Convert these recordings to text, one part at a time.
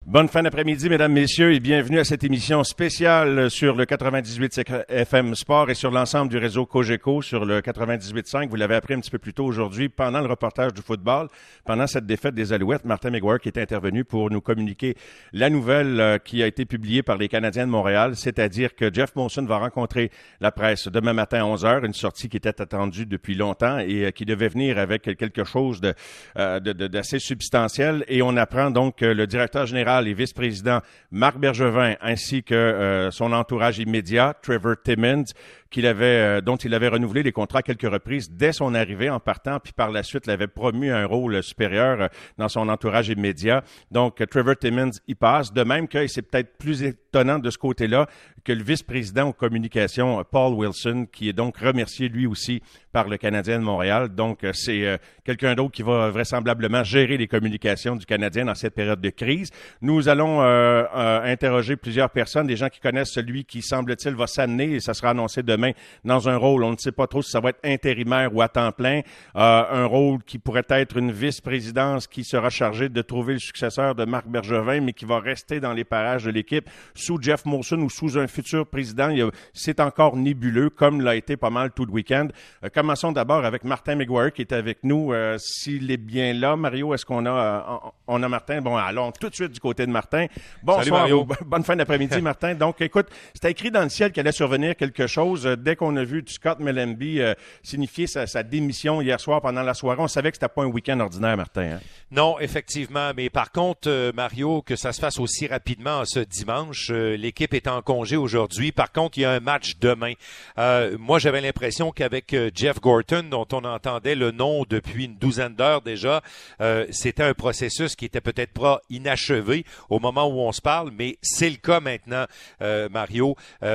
Bonne fin d'après-midi, mesdames, messieurs, et bienvenue à cette émission spéciale sur le 98.5 FM Sport et sur l'ensemble du réseau Cogeco sur le 98.5. Vous l'avez appris un petit peu plus tôt aujourd'hui pendant le reportage du football, pendant cette défaite des Alouettes. Martin McGuire qui est intervenu pour nous communiquer la nouvelle qui a été publiée par les Canadiens de Montréal, c'est-à-dire que Jeff Molson va rencontrer la presse demain matin à 11h, une sortie qui était attendue depuis longtemps et qui devait venir avec quelque chose d'assez substantiel. Et on apprend donc que le directeur général et vice-président Marc Bergevin ainsi que son entourage immédiat, Trevor Timmins, dont il avait renouvelé les contrats à quelques reprises dès son arrivée en partant, puis par la suite l'avait promu à un rôle supérieur dans son entourage immédiat. Donc, Trevor Timmins y passe, de même que, et c'est peut-être plus étonnant de ce côté-là, que le vice-président aux communications, Paul Wilson, qui est donc remercié lui aussi par le Canadien de Montréal. Donc, c'est quelqu'un d'autre qui va vraisemblablement gérer les communications du Canadien dans cette période de crise. Nous allons interroger plusieurs personnes, des gens qui connaissent celui qui, semble-t-il, va s'amener, et ça sera annoncé demain, dans un rôle, on ne sait pas trop si ça va être intérimaire ou à temps plein, un rôle qui pourrait être une vice-présidence qui sera chargée de trouver le successeur de Marc Bergevin, mais qui va rester dans les parages de l'équipe sous Jeff Molson ou sous un futur président. C'est encore nébuleux, comme l'a été pas mal tout le week-end. Commençons d'abord avec Martin McGuire qui est avec nous. S'il est bien là, Mario, est-ce qu'on a Martin? Bon, allons tout de suite du côté de Martin. Bonsoir. Salut Mario. Bonne fin d'après-midi, Martin. Donc, écoute, c'était écrit dans le ciel qu'il allait survenir quelque chose. Dès qu'on a vu Scott Mellanby signifier sa démission hier soir pendant la soirée, on savait que c'était pas un week-end ordinaire, Martin. Hein? Non, effectivement. Mais par contre, Mario, que ça se fasse aussi rapidement ce dimanche, l'équipe est en congé aujourd'hui. Par contre, il y a un match demain. Moi, j'avais l'impression qu'avec Jeff Gorton, dont on entendait le nom depuis une douzaine d'heures déjà, c'était un processus qui était peut-être pas inachevé au moment où on se parle, mais c'est le cas maintenant, Mario.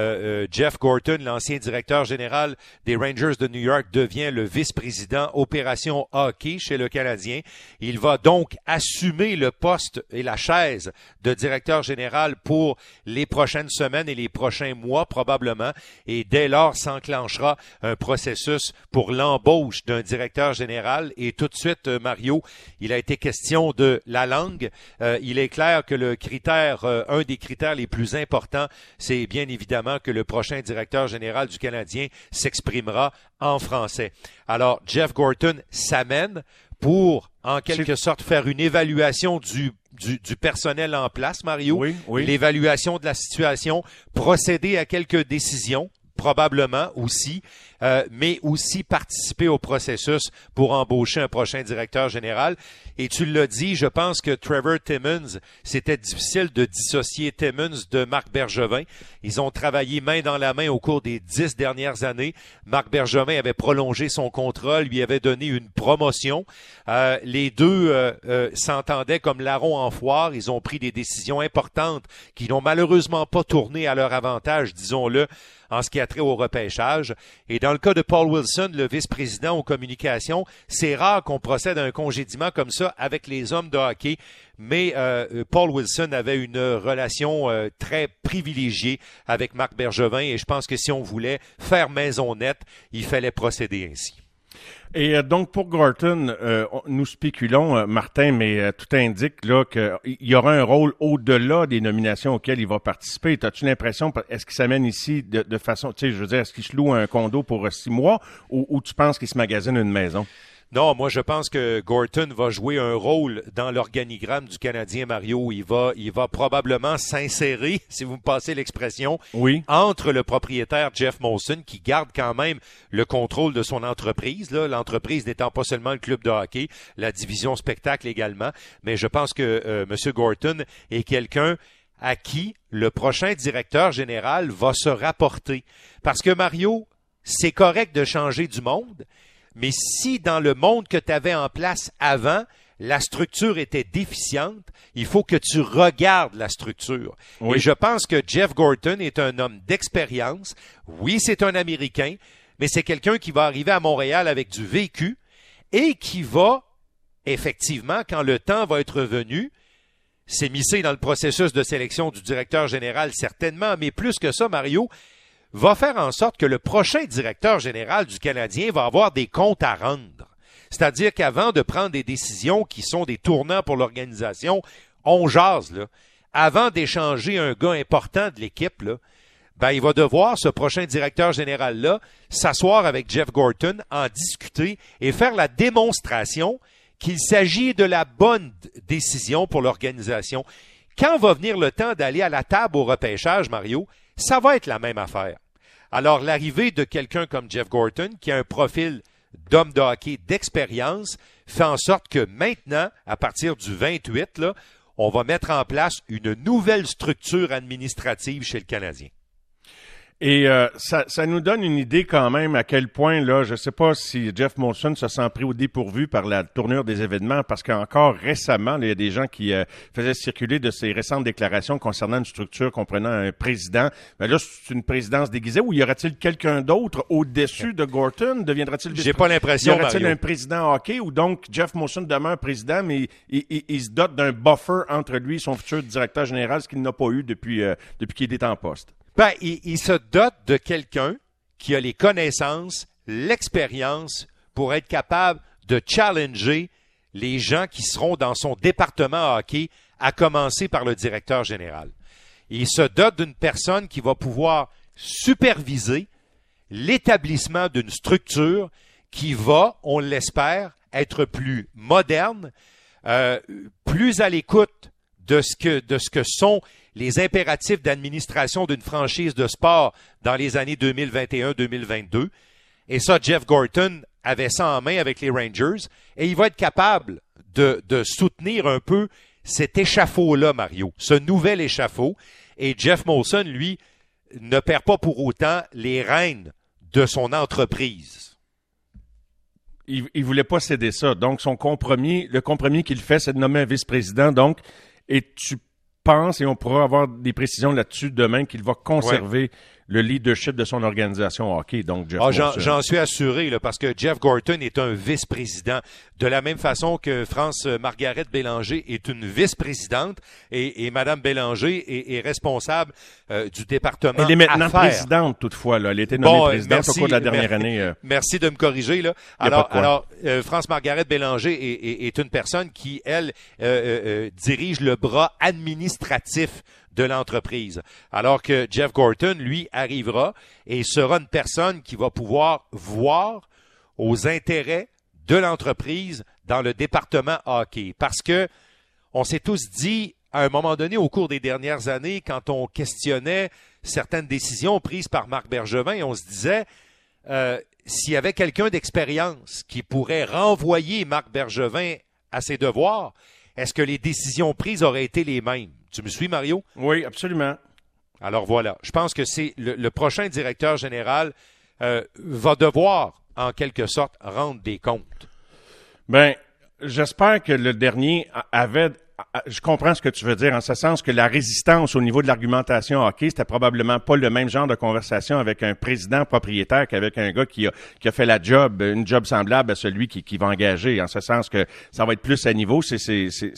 Jeff Gorton, l'ancien directeur général des Rangers de New York, devient le vice-président opération hockey chez le Canadien. Il va donc assumer le poste et la chaise de directeur général pour les prochaines semaines et les prochains mois probablement, et dès lors s'enclenchera un processus pour l'embauche d'un directeur général. Et tout de suite, Mario, il a été question de la langue. Il est clair que le critère, un des critères les plus importants, c'est bien évidemment que le prochain directeur général du Canadien s'exprimera en français. Alors, Jeff Gorton s'amène pour, en quelque sorte, faire une évaluation du personnel en place, Mario. Oui. L'évaluation de la situation, procéder à quelques décisions, probablement aussi, mais aussi participer au processus pour embaucher un prochain directeur général. Et tu l'as dit, je pense que Trevor Timmins, c'était difficile de dissocier Timmins de Marc Bergevin. Ils ont travaillé main dans la main au cours des 10 dernières années. Marc Bergevin avait prolongé son contrat, lui avait donné une promotion. Les deux s'entendaient comme larrons en foire. Ils ont pris des décisions importantes qui n'ont malheureusement pas tourné à leur avantage, disons-le, en ce qui a trait au repêchage. Et dans le cas de Paul Wilson, le vice-président aux communications, c'est rare qu'on procède à un congédiement comme ça avec les hommes de hockey, mais Paul Wilson avait une relation très privilégiée avec Marc Bergevin, et je pense que si on voulait faire maison nette, il fallait procéder ainsi. Et donc, pour Gorton, nous spéculons, Martin, mais tout indique là qu'il y aura un rôle au-delà des nominations auxquelles il va participer. As-tu l'impression, est-ce qu'il s'amène ici de façon, tu sais, je veux dire, est-ce qu'il se loue un condo pour 6 mois ou tu penses qu'il se magasine une maison? Non, moi je pense que Gorton va jouer un rôle dans l'organigramme du Canadien, Mario. Il va probablement s'insérer, si vous me passez l'expression, entre le propriétaire Jeff Molson, qui garde quand même le contrôle de son entreprise, là, l'entreprise n'étant pas seulement le club de hockey, la division spectacle également. Mais je pense que M. Gorton est quelqu'un à qui le prochain directeur général va se rapporter. Parce que Mario, c'est correct de changer du monde, mais si dans le monde que tu avais en place avant, la structure était déficiente, il faut que tu regardes la structure. Oui. Et je pense que Jeff Gorton est un homme d'expérience. Oui, c'est un Américain, mais c'est quelqu'un qui va arriver à Montréal avec du vécu et qui va, effectivement, quand le temps va être venu, s'émisser dans le processus de sélection du directeur général, certainement, mais plus que ça, Mario, va faire en sorte que le prochain directeur général du Canadien va avoir des comptes à rendre. C'est-à-dire qu'avant de prendre des décisions qui sont des tournants pour l'organisation, on jase, là. avant d'échanger un gars important de l'équipe, là, ben, il va devoir, ce prochain directeur général-là, s'asseoir avec Jeff Gorton, en discuter et faire la démonstration qu'il s'agit de la bonne décision pour l'organisation. Quand va venir le temps d'aller à la table au repêchage, Mario, ça va être la même affaire. Alors, l'arrivée de quelqu'un comme Jeff Gorton, qui a un profil d'homme de hockey d'expérience, fait en sorte que maintenant, à partir du 28, là, on va mettre en place une nouvelle structure administrative chez le Canadien. Et ça nous donne une idée quand même à quel point, là, je ne sais pas si Jeff Molson se sent pris au dépourvu par la tournure des événements, parce qu'encore récemment, là, il y a des gens qui faisaient circuler de ces récentes déclarations concernant une structure comprenant un président. Mais là, c'est une présidence déguisée, ou y aura-t-il quelqu'un d'autre au-dessus de Gorton? Deviendra-t-il J'ai pas l'impression, Y aura-t-il Mario. un président hockey, ou donc Jeff Molson demeure président, mais il se dote d'un buffer entre lui et son futur directeur général, ce qu'il n'a pas eu depuis qu'il est en poste? Ben, il se dote de quelqu'un qui a les connaissances, l'expérience pour être capable de challenger les gens qui seront dans son département hockey, à commencer par le directeur général. Il se dote d'une personne qui va pouvoir superviser l'établissement d'une structure qui va, on l'espère, être plus moderne, plus à l'écoute de ce que sont les impératifs d'administration d'une franchise de sport dans les années 2021-2022. Et ça, Jeff Gorton avait ça en main avec les Rangers. Et il va être capable de soutenir un peu cet échafaud-là, Mario, ce nouvel échafaud. Et Jeff Molson, lui, ne perd pas pour autant les rênes de son entreprise. Il voulait pas céder ça. Donc, le compromis qu'il fait, c'est de nommer un vice-président. Donc, et tu penses, et on pourra avoir des précisions là-dessus demain, qu'il va conserver le leadership de son organisation hockey. Donc, Jeff Molson. J'en suis assuré, là, parce que Jeff Gorton est un vice-président. De la même façon que Margaret Bélanger est une vice-présidente, et Mme Bélanger est responsable du département Elle est maintenant affaires. Présidente, toutefois. Là. Elle a été nommée présidente au cours de la dernière année. Merci de me corriger. Là. Alors, France-Margaret Bélanger est une personne qui, elle, dirige le bras administratif de l'entreprise. Alors que Jeff Gorton, lui, arrivera et sera une personne qui va pouvoir voir aux intérêts de l'entreprise dans le département hockey. Parce que on s'est tous dit, à un moment donné, au cours des dernières années, quand on questionnait certaines décisions prises par Marc Bergevin, on se disait, s'il y avait quelqu'un d'expérience qui pourrait renvoyer Marc Bergevin à ses devoirs, est-ce que les décisions prises auraient été les mêmes? Tu me suis, Mario? Oui, absolument. Alors voilà, je pense que c'est le prochain directeur général va devoir, en quelque sorte, rendre des comptes. Ben, j'espère que le dernier avait... Je comprends ce que tu veux dire, en ce sens que la résistance au niveau de l'argumentation hockey, c'était probablement pas le même genre de conversation avec un président propriétaire qu'avec un gars qui a fait une job semblable à celui qui va engager. En ce sens que ça va être plus à niveau. C'est ça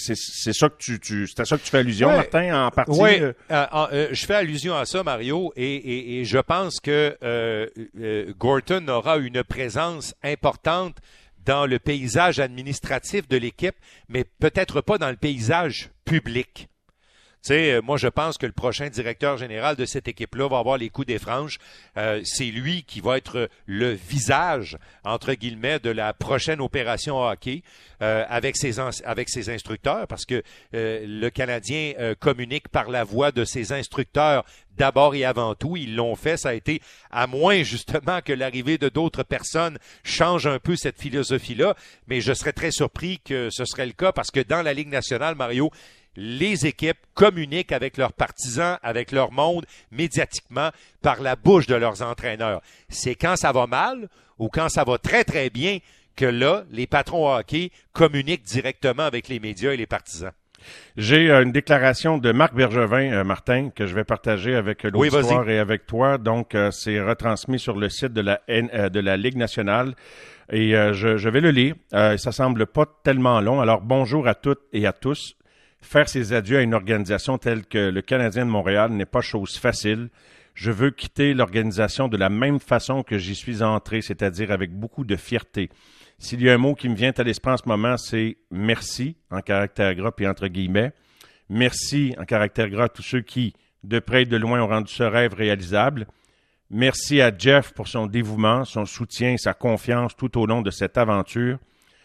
que c'était ça que tu fais allusion, ouais. Martin, en partie. Oui, je fais allusion à ça, Mario, et je pense que Gorton aura une présence importante dans le paysage administratif de l'équipe, mais peut-être pas dans le paysage public. Tu sais, moi, je pense que le prochain directeur général de cette équipe-là va avoir les coups des franges. C'est lui qui va être le visage, entre guillemets, de la prochaine opération hockey avec ses instructeurs, parce que le Canadien communique par la voix de ses instructeurs d'abord et avant tout. Ils l'ont fait, ça a été à moins justement que l'arrivée de d'autres personnes change un peu cette philosophie-là, mais je serais très surpris que ce serait le cas, parce que dans la Ligue nationale, Mario, les équipes communiquent avec leurs partisans, avec leur monde, médiatiquement, par la bouche de leurs entraîneurs. C'est quand ça va mal ou quand ça va très, très bien que là, les patrons hockey communiquent directement avec les médias et les partisans. J'ai une déclaration de Marc Bergevin, Martin, que je vais partager avec l'auditoire et avec toi. Donc, c'est retransmis sur le site de la Ligue nationale. Et je vais le lire. Ça semble pas tellement long. Alors, bonjour à toutes et à tous. Faire ses adieux à une organisation telle que le Canadien de Montréal n'est pas chose facile. Je veux quitter l'organisation de la même façon que j'y suis entré, c'est-à-dire avec beaucoup de fierté. S'il y a un mot qui me vient à l'esprit en ce moment, c'est « merci » en caractère gras et entre guillemets. Merci en caractère gras à tous ceux qui, de près et de loin, ont rendu ce rêve réalisable. Merci à Jeff pour son dévouement, son soutien et sa confiance tout au long de cette aventure.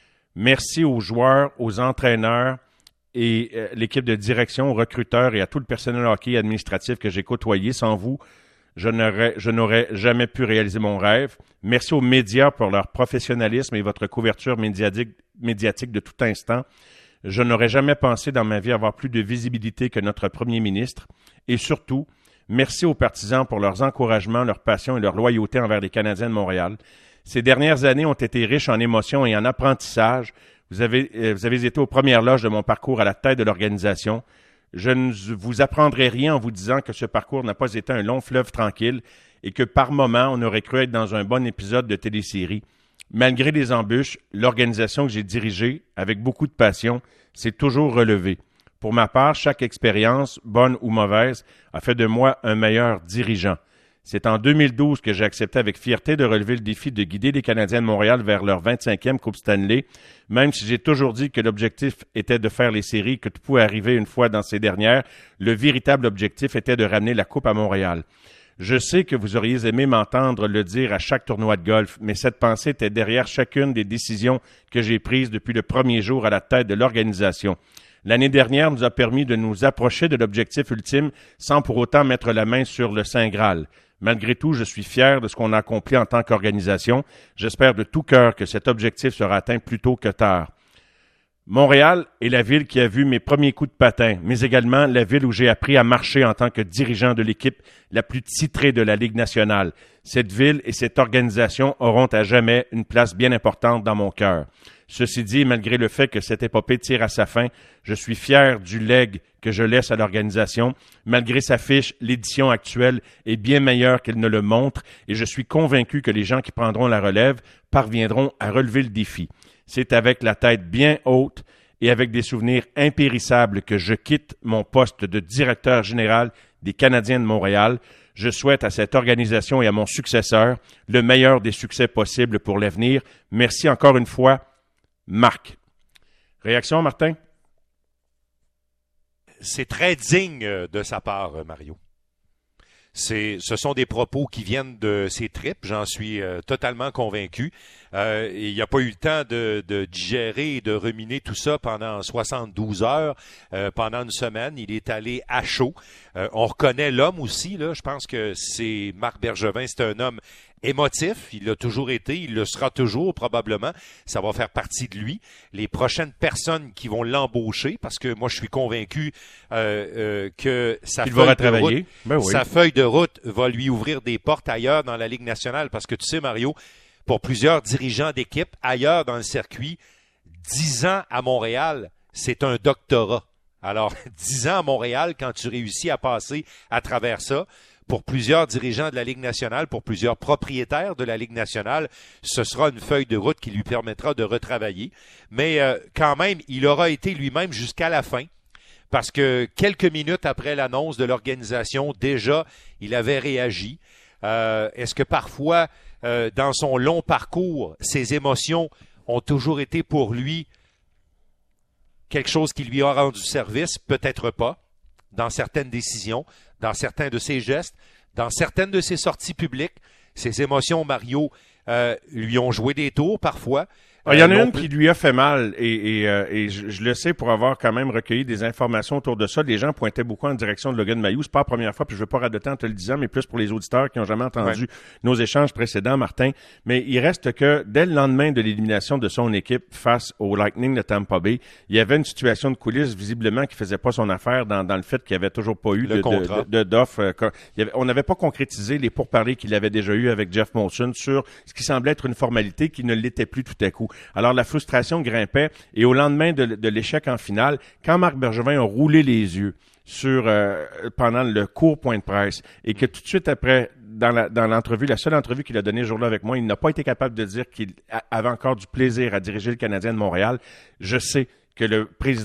Merci aux joueurs, aux entraîneurs et l'équipe de direction, aux recruteurs et à tout le personnel hockey administratif que j'ai côtoyé. Sans vous, je n'aurais jamais pu réaliser mon rêve. Merci aux médias pour leur professionnalisme et votre couverture médiatique de tout instant. Je n'aurais jamais pensé dans ma vie avoir plus de visibilité que notre premier ministre. Et surtout, merci aux partisans pour leurs encouragements, leur passion et leur loyauté envers les Canadiens de Montréal. Ces dernières années ont été riches en émotions et en apprentissage. Vous avez été aux premières loges de mon parcours à la tête de l'organisation. Je ne vous apprendrai rien en vous disant que ce parcours n'a pas été un long fleuve tranquille et que par moments, on aurait cru être dans un bon épisode de télésérie. Malgré les embûches, l'organisation que j'ai dirigée, avec beaucoup de passion, s'est toujours relevée. Pour ma part, chaque expérience, bonne ou mauvaise, a fait de moi un meilleur dirigeant. C'est en 2012 que j'ai accepté avec fierté de relever le défi de guider les Canadiens de Montréal vers leur 25e Coupe Stanley, même si j'ai toujours dit que l'objectif était de faire les séries, que tout pouvait arriver une fois dans ces dernières, le véritable objectif était de ramener la Coupe à Montréal. Je sais que vous auriez aimé m'entendre le dire à chaque tournoi de golf, mais cette pensée était derrière chacune des décisions que j'ai prises depuis le premier jour à la tête de l'organisation. L'année dernière nous a permis de nous approcher de l'objectif ultime sans pour autant mettre la main sur le Saint Graal. Malgré tout, je suis fier de ce qu'on a accompli en tant qu'organisation. J'espère de tout cœur que cet objectif sera atteint plus tôt que tard. Montréal est la ville qui a vu mes premiers coups de patin, mais également la ville où j'ai appris à marcher en tant que dirigeant de l'équipe la plus titrée de la Ligue nationale. Cette ville et cette organisation auront à jamais une place bien importante dans mon cœur. Ceci dit, malgré le fait que cette épopée tire à sa fin, je suis fier du legs que je laisse à l'organisation. Malgré sa fiche, l'édition actuelle est bien meilleure qu'elle ne le montre et je suis convaincu que les gens qui prendront la relève parviendront à relever le défi. C'est avec la tête bien haute et avec des souvenirs impérissables que je quitte mon poste de directeur général des Canadiens de Montréal. Je souhaite à cette organisation et à mon successeur le meilleur des succès possibles pour l'avenir. Merci encore une fois, Marc. Réaction, Martin? C'est très digne de sa part, Mario. Ce sont des propos qui viennent de ses tripes, j'en suis totalement convaincu. Il n'a pas eu le temps de digérer et de ruminer tout ça pendant 72 heures, pendant une semaine. Il est allé à chaud. On reconnaît l'homme aussi, là. Je pense que c'est Marc Bergevin, c'est un homme émotif, il l'a toujours été, il le sera toujours probablement, ça va faire partie de lui. Les prochaines personnes qui vont l'embaucher, parce que moi je suis convaincu que sa feuille de route va lui ouvrir des portes ailleurs dans la Ligue nationale, parce que tu sais Mario, pour plusieurs dirigeants d'équipe ailleurs dans le circuit, 10 ans à Montréal, c'est un doctorat. Alors 10 ans à Montréal, quand tu réussis à passer à travers ça, pour plusieurs dirigeants de la Ligue nationale, pour plusieurs propriétaires de la Ligue nationale, ce sera une feuille de route qui lui permettra de retravailler. Mais quand même, il aura été lui-même jusqu'à la fin, parce que quelques minutes après l'annonce de l'organisation, déjà, il avait réagi. Est-ce que parfois, dans son long parcours, ses émotions ont toujours été pour lui quelque chose qui lui a rendu service? Peut-être pas. Dans certaines décisions, dans certains de ses gestes, dans certaines de ses sorties publiques. Ses émotions, Mario, lui ont joué des tours parfois. Il y en a une qui lui a fait mal et je le sais pour avoir quand même recueilli des informations autour de ça. Les gens pointaient beaucoup en direction de Logan Mailloux. C'est pas la première fois, puis je veux pas radoter en te le disant, mais plus pour les auditeurs qui n'ont jamais entendu nos échanges précédents, Martin. Mais il reste que dès le lendemain de l'élimination de son équipe face au Lightning de Tampa Bay, il y avait une situation de coulisses visiblement qui faisait pas son affaire dans le fait qu'il n'y avait toujours pas eu d'offre. On n'avait pas concrétisé les pourparlers qu'il avait déjà eu avec Jeff Molson sur ce qui semblait être une formalité qui ne l'était plus tout à coup. Alors, la frustration grimpait et au lendemain de l'échec en finale, quand Marc Bergevin a roulé les yeux pendant le court point de presse et que tout de suite après, dans l'entrevue, la seule entrevue qu'il a donnée ce jour-là avec moi, il n'a pas été capable de dire qu'il avait encore du plaisir à diriger le Canadien de Montréal. Je sais que le président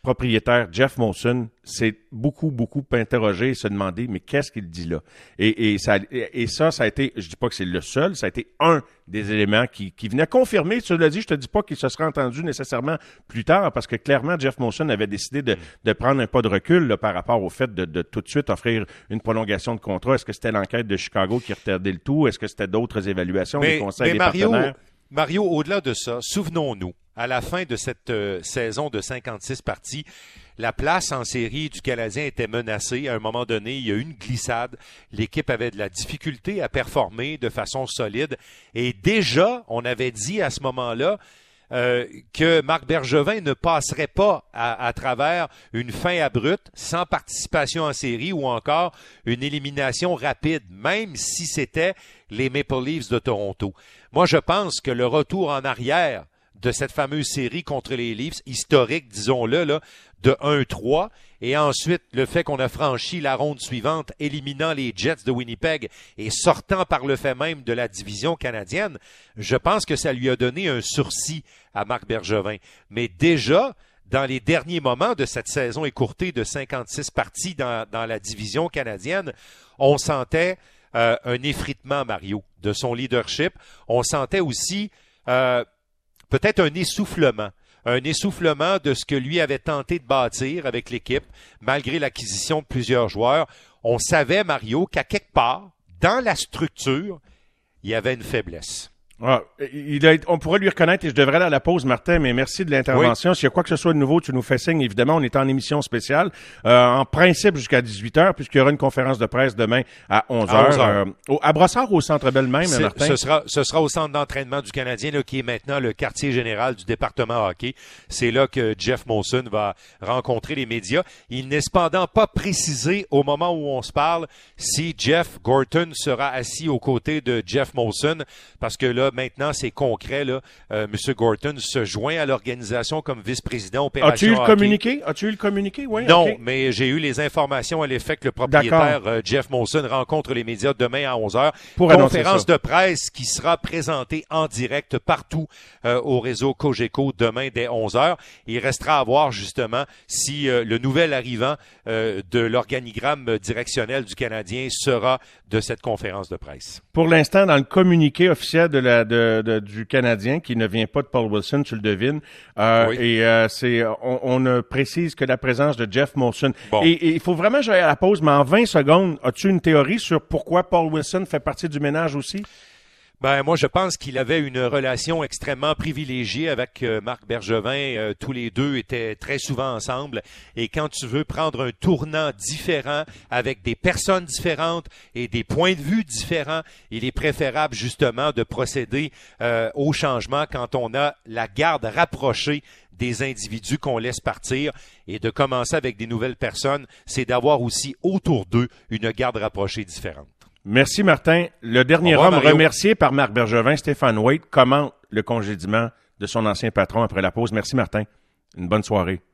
propriétaire Jeff Molson s'est beaucoup interrogé et se demandé, mais qu'est-ce qu'il dit là? Et ça a été, je dis pas que c'est le seul, ça a été un des éléments qui venait confirmer. Cela dit, je te dis pas qu'il se serait entendu nécessairement plus tard, parce que clairement, Jeff Molson avait décidé de prendre un pas de recul là, par rapport au fait de tout de suite offrir une prolongation de contrat. Est-ce que c'était l'enquête de Chicago qui retardait le tout? Est-ce que c'était d'autres évaluations, des conseils des partenaires? Mario, au-delà de ça, souvenons-nous, à la fin de cette saison de 56 parties, la place en série du Canadien était menacée. À un moment donné, il y a eu une glissade. L'équipe avait de la difficulté à performer de façon solide. Et déjà, on avait dit à ce moment-là que Marc Bergevin ne passerait pas à travers une fin abrupte, sans participation en série ou encore une élimination rapide, même si c'était les Maple Leafs de Toronto. Moi, je pense que le retour en arrière de cette fameuse série contre les Leafs, historique, disons-le, là, de 1-3, et ensuite le fait qu'on a franchi la ronde suivante, éliminant les Jets de Winnipeg et sortant par le fait même de la division canadienne, je pense que ça lui a donné un sursis à Marc Bergevin. Mais déjà, dans les derniers moments de cette saison écourtée de 56 parties dans la division canadienne, on sentait un effritement, Mario, de son leadership. On sentait aussi peut-être un essoufflement de ce que lui avait tenté de bâtir avec l'équipe, malgré l'acquisition de plusieurs joueurs. On savait, Mario, qu'à quelque part, dans la structure, il y avait une faiblesse. Ah, on pourrait lui reconnaître, et je devrais aller à la pause, Martin, mais merci de l'intervention. Oui. S'il y a quoi que ce soit de nouveau, tu nous fais signe. Évidemment, on est en émission spéciale, en principe jusqu'à 18h, puisqu'il y aura une conférence de presse demain à 11h. À Brossard, au Centre Bell même, Martin? Ce sera au centre d'entraînement du Canadien, là, qui est maintenant le quartier général du département hockey. C'est là que Jeff Molson va rencontrer les médias. Il n'est cependant pas précisé au moment où on se parle si Jeff Gorton sera assis aux côtés de Jeff Molson, parce que là, maintenant, c'est concret. Là, M. Gorton se joint à l'organisation comme vice-président opération. As-tu eu le communiqué? Oui, non, okay. Mais j'ai eu les informations à l'effet que le propriétaire Jeff Molson rencontre les médias demain à 11h. Conférence de presse qui sera présentée en direct partout au réseau Cogeco demain dès 11h. Il restera à voir justement si le nouvel arrivant de l'organigramme directionnel du Canadien sera de cette conférence de presse. Pour l'instant, dans le communiqué officiel du Canadien, qui ne vient pas de Paul Wilson, tu le devines, oui. Et on ne précise que la présence de Jeff Molson. Bon. Et il faut vraiment que j'aille à la pause, mais en 20 secondes, as-tu une théorie sur pourquoi Paul Wilson fait partie du ménage aussi? Ben moi, je pense qu'il avait une relation extrêmement privilégiée avec Marc Bergevin. Tous les deux étaient très souvent ensemble. Et quand tu veux prendre un tournant différent avec des personnes différentes et des points de vue différents, il est préférable justement de procéder au changement quand on a la garde rapprochée des individus qu'on laisse partir, et de commencer avec des nouvelles personnes, c'est d'avoir aussi autour d'eux une garde rapprochée différente. Merci, Martin. Le dernier homme remercié par Marc Bergevin, Stéphane Waite, commente le congédiement de son ancien patron après la pause. Merci, Martin. Une bonne soirée.